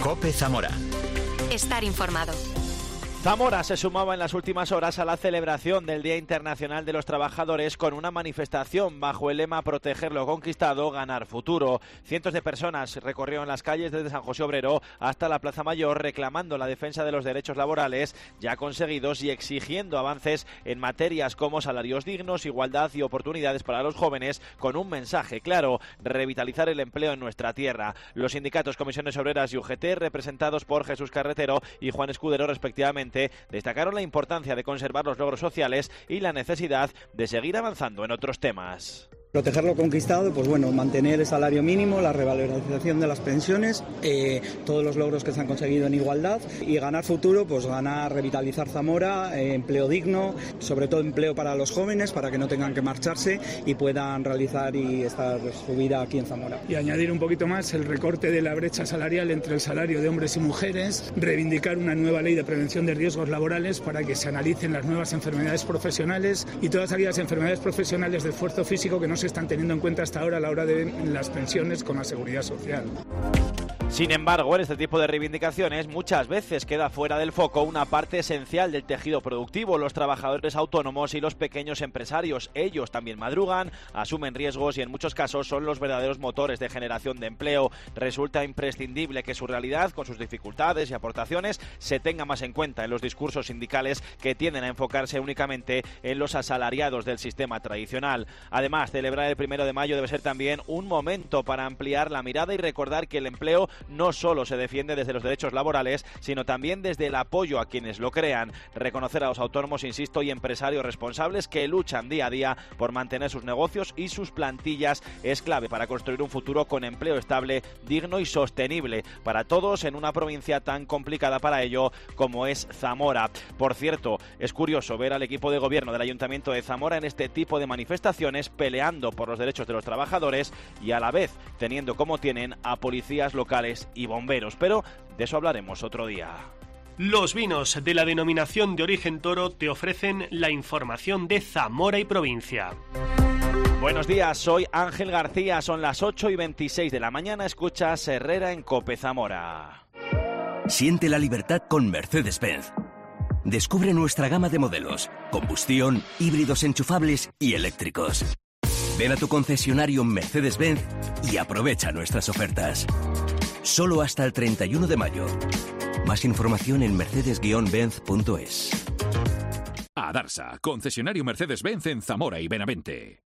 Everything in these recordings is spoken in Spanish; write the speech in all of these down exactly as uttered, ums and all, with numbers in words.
COPE Zamora. Estar informado. Zamora se sumaba en las últimas horas a la celebración del Día Internacional de los Trabajadores con una manifestación bajo el lema Proteger lo conquistado, ganar futuro. Cientos de personas recorrieron las calles desde San José Obrero hasta la Plaza Mayor reclamando la defensa de los derechos laborales ya conseguidos y exigiendo avances en materias como salarios dignos, igualdad y oportunidades para los jóvenes, con un mensaje claro: revitalizar el empleo en nuestra tierra. Los sindicatos Comisiones Obreras y U G T, representados por Jesús Carretero y Juan Escudero respectivamente, destacaron la importancia de conservar los logros sociales y la necesidad de seguir avanzando en otros temas. Proteger lo conquistado, pues bueno, mantener el salario mínimo, la revalorización de las pensiones, eh, todos los logros que se han conseguido en igualdad, y ganar futuro, pues ganar, revitalizar Zamora, eh, empleo digno, sobre todo empleo para los jóvenes, para que no tengan que marcharse y puedan realizar y estar su vida aquí en Zamora. Y añadir un poquito más el recorte de la brecha salarial entre el salario de hombres y mujeres, reivindicar una nueva ley de prevención de riesgos laborales para que se analicen las nuevas enfermedades profesionales y todas aquellas enfermedades profesionales de esfuerzo físico que no se están teniendo en cuenta hasta ahora a la hora de las pensiones con la seguridad social. Sin embargo, en este tipo de reivindicaciones muchas veces queda fuera del foco una parte esencial del tejido productivo: los trabajadores autónomos y los pequeños empresarios. Ellos también madrugan, asumen riesgos y en muchos casos son los verdaderos motores de generación de empleo. Resulta imprescindible que su realidad, con sus dificultades y aportaciones, se tenga más en cuenta en los discursos sindicales que tienden a enfocarse únicamente en los asalariados del sistema tradicional. Además, celebrar el primero de mayo debe ser también un momento para ampliar la mirada y recordar que el empleo no solo se defiende desde los derechos laborales, sino también desde el apoyo a quienes lo crean. Reconocer a los autónomos, insisto, y empresarios responsables que luchan día a día por mantener sus negocios y sus plantillas es clave para construir un futuro con empleo estable, digno y sostenible para todos en una provincia tan complicada para ello como es Zamora. Por cierto, es curioso ver al equipo de gobierno del Ayuntamiento de Zamora en este tipo de manifestaciones, peleando por los derechos de los trabajadores y a la vez teniendo como tienen a policías locales y bomberos, pero de eso hablaremos otro día. Los vinos de la denominación de origen Toro te ofrecen la información de Zamora y provincia. Buenos días, soy Ángel García, son las ocho y veintiséis de la mañana, escuchas Herrera en COPE Zamora. Siente la libertad con Mercedes-Benz. Descubre nuestra gama de modelos: combustión, híbridos enchufables y eléctricos. Ven a tu concesionario Mercedes-Benz y aprovecha nuestras ofertas. Solo hasta el treinta y uno de mayo. Más información en mercedes guion benz punto es. Adarsa, concesionario Mercedes-Benz en Zamora y Benavente.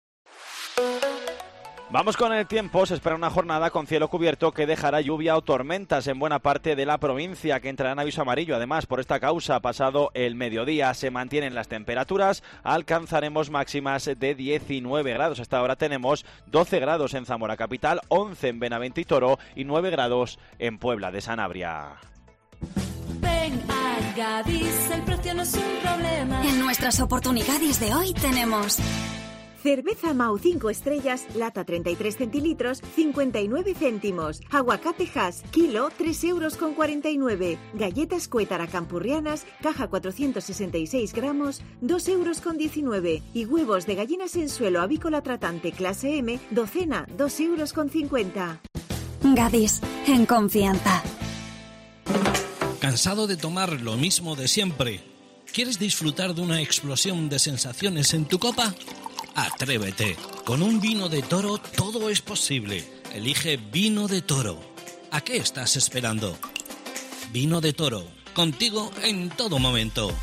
Vamos con el tiempo. Se espera una jornada con cielo cubierto que dejará lluvia o tormentas en buena parte de la provincia, que entrará en aviso amarillo. Además, por esta causa, pasado el mediodía se mantienen las temperaturas, alcanzaremos máximas de diecinueve grados. Hasta ahora tenemos doce grados en Zamora capital, once en Benavente y Toro y nueve grados en Puebla de Sanabria. Ven a Gadis, el precio no es un problema. En nuestras oportunidades de hoy tenemos cerveza Mau cinco estrellas, lata treinta y tres centilitros, cincuenta y nueve céntimos. Aguacate Hass, kilo, tres euros con cuarenta y nueve. Galletas Cuétara Campurrianas, caja cuatrocientos sesenta y seis gramos, dos euros con diecinueve. Y huevos de gallinas en suelo avícola tratante clase M, docena, dos euros con cincuenta. Gadis, en confianza. ¿Cansado de tomar lo mismo de siempre? ¿Quieres disfrutar de una explosión de sensaciones en tu copa? Atrévete. Con un vino de Toro todo es posible. Elige Vino de Toro. ¿A qué estás esperando? Vino de Toro, contigo en todo momento.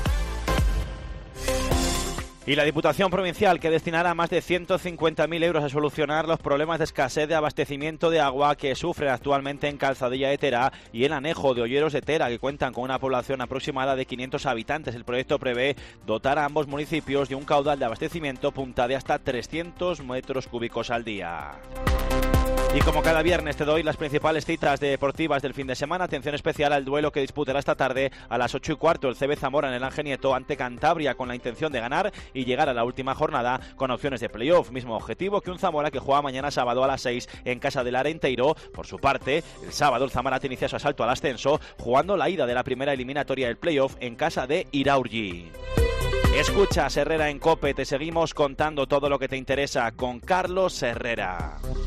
Y la Diputación Provincial, que destinará más de ciento cincuenta mil euros a solucionar los problemas de escasez de abastecimiento de agua que sufren actualmente en Calzadilla de Tera y el Anejo de Olleros de Tera, que cuentan con una población aproximada de quinientos habitantes. El proyecto prevé dotar a ambos municipios de un caudal de abastecimiento punta de hasta trescientos metros cúbicos al día. Y como cada viernes te doy las principales citas deportivas del fin de semana. Atención especial al duelo que disputará esta tarde a las ocho y cuarto el C B Zamora en el Ángel Nieto ante Cantabria, con la intención de ganar y llegar a la última jornada con opciones de playoff. Mismo objetivo que un Zamora que juega mañana sábado a las seis en casa del Arenteiro. Por su parte, el sábado el Zamora te inicia su asalto al ascenso jugando la ida de la primera eliminatoria del playoff en casa de Iraurgi. Escuchas Herrera en COPE, te seguimos contando todo lo que te interesa con Carlos Herrera.